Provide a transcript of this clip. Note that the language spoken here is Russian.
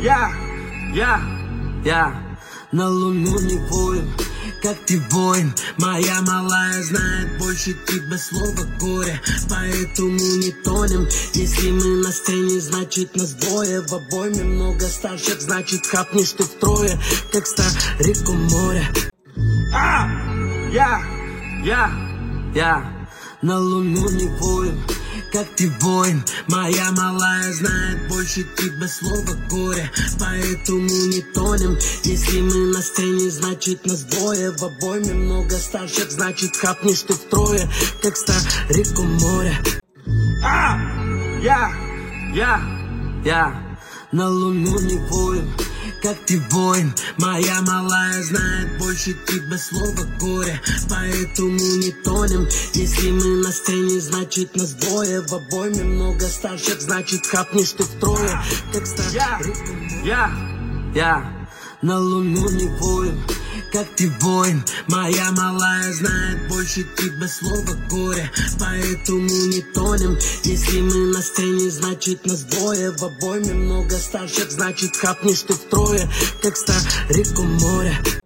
Я на луну не воин, как ты воин. Моя малая знает больше тебя слова горе, поэтому не тонем. Если мы на сцене, значит нас двое. В обойме много старших, значит хапнешь ты втрое, как старик у моря. Я на луну не воин, как ты воин. Моя малая знает больше тебя слова горе, поэтому не тонем. Если мы на сцене, значит нас двое. В обойме много старших, значит хапнешь ты втрое, как старик у моря. Я на луну не воин, как ты воин. Моя малая знает больше тебя слова горе, поэтому не тонем. Если мы на сцене, значит нас двое. В обойме много старших, значит хапнешь ты втрое, как старик у моря. Я на луну не воин, как ты воин. Моя малая знает больше тебя слова горе, поэтому не тонем. Если мы на сцене, значит нас двое. В обойме много старших, значит хапнешь ты втрое, как старик у моря.